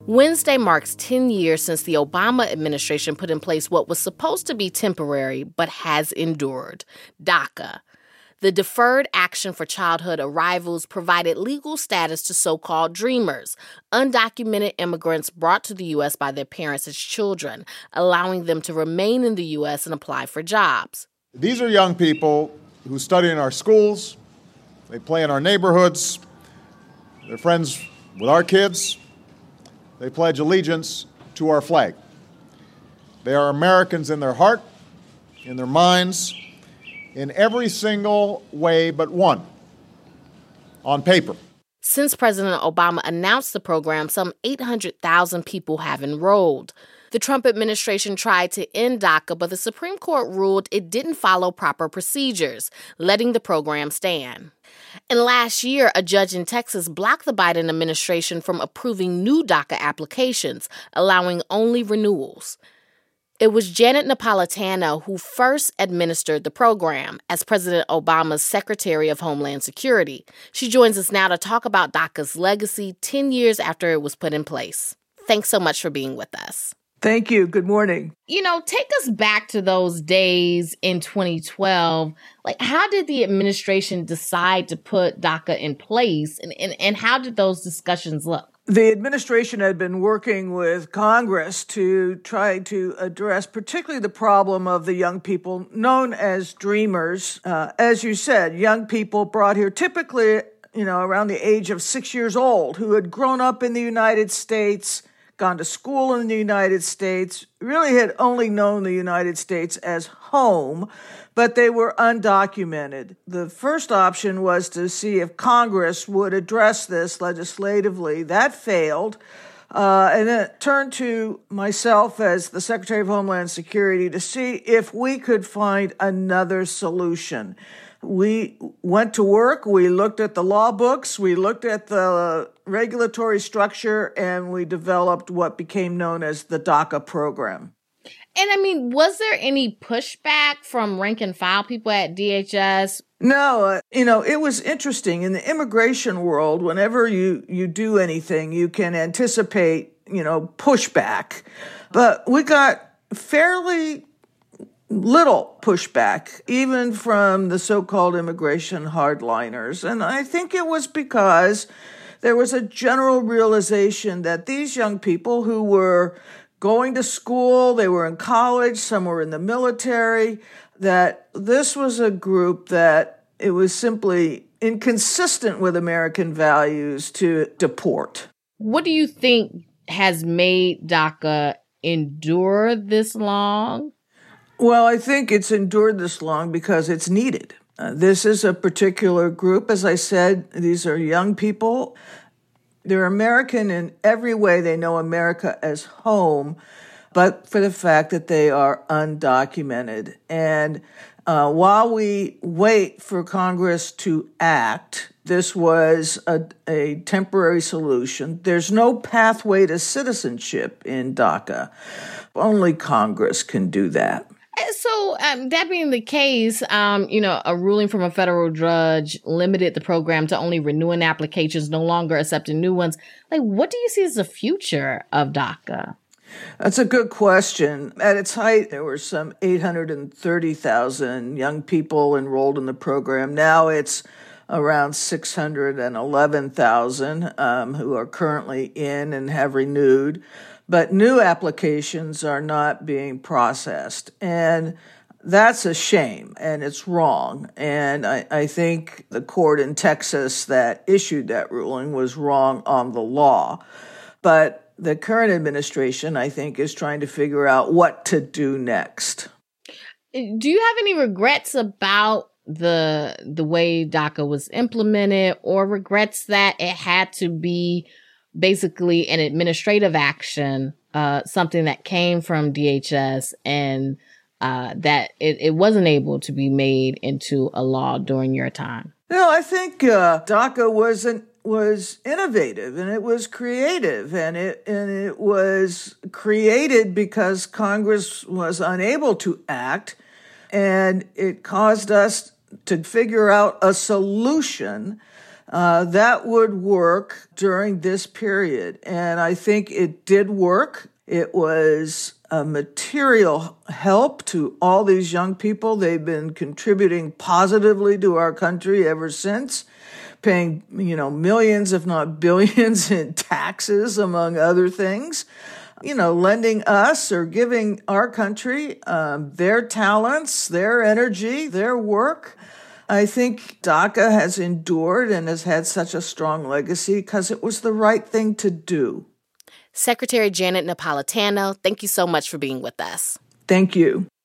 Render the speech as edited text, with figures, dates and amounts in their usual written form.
Wednesday marks 10 years since the Obama administration put in place what was supposed to be temporary but has endured, DACA. The Deferred Action for Childhood Arrivals provided legal status to so-called dreamers, undocumented immigrants brought to the U.S. by their parents as children, allowing them to remain in the U.S. and apply for jobs. These are young people who study in our schools, they play in our neighborhoods, they're friends with our kids, they pledge allegiance to our flag. They are Americans in their heart, in their minds, in every single way but one, on paper. Since President Obama announced the program, some 800,000 people have enrolled. The Trump administration tried to end DACA, but the Supreme Court ruled it didn't follow proper procedures, letting the program stand. And last year, a judge in Texas blocked the Biden administration from approving new DACA applications, allowing only renewals. It was Janet Napolitano who first administered the program as President Obama's Secretary of Homeland Security. She joins us now to talk about DACA's legacy 10 years after it was put in place. Thanks so much for being with us. Thank you. Good morning. Take us back to those days in 2012. How did the administration decide to put DACA in place, and how did those discussions look? The administration had been working with Congress to try to address particularly the problem of the young people known as dreamers. As you said, young people brought here typically, around the age of 6 years old, who had grown up in the United States, gone to school in the United States, really had only known the United States as home, but they were undocumented. The first option was to see if Congress would address this legislatively. That failed. And then it turned to myself as the Secretary of Homeland Security to see if we could find another solution. We went to work, we looked at the law books, we looked at the regulatory structure, and we developed what became known as the DACA program. And was there any pushback from rank and file people at DHS? No, it was interesting. In the immigration world, whenever you do anything, you can anticipate, pushback. But we got fairly little pushback, even from the so-called immigration hardliners. And I think it was because there was a general realization that these young people who were going to school, they were in college, some were in the military, that this was a group that it was simply inconsistent with American values to deport. What do you think has made DACA endure this long? Well, I think it's endured this long because it's needed. This is a particular group. As I said, these are young people. They're American in every way. They know America as home, but for the fact that they are undocumented. And while we wait for Congress to act, this was a temporary solution. There's no pathway to citizenship in DACA. Only Congress can do that. So that being the case, a ruling from a federal judge limited the program to only renewing applications, no longer accepting new ones. What do you see as the future of DACA? That's a good question. At its height, there were some 830,000 young people enrolled in the program. Now it's around 611,000 who are currently in and have renewed. But new applications are not being processed. And that's a shame, and it's wrong. And I think the court in Texas that issued that ruling was wrong on the law. But the current administration, I think, is trying to figure out what to do next. Do you have any regrets about the way DACA was implemented, or regrets that it had to be basically an administrative action, something that came from DHS, and that it wasn't able to be made into a law during your time? No, I think DACA was innovative, and it was creative, and it was created because Congress was unable to act, and it caused us to figure out a solution that would work during this period. And I think it did work. It was a material help to all these young people. They've been contributing positively to our country ever since, paying, millions, if not billions in taxes, among other things. Lending us or giving our country their talents, their energy, their work. I think DACA has endured and has had such a strong legacy because it was the right thing to do. Secretary Janet Napolitano, thank you so much for being with us. Thank you.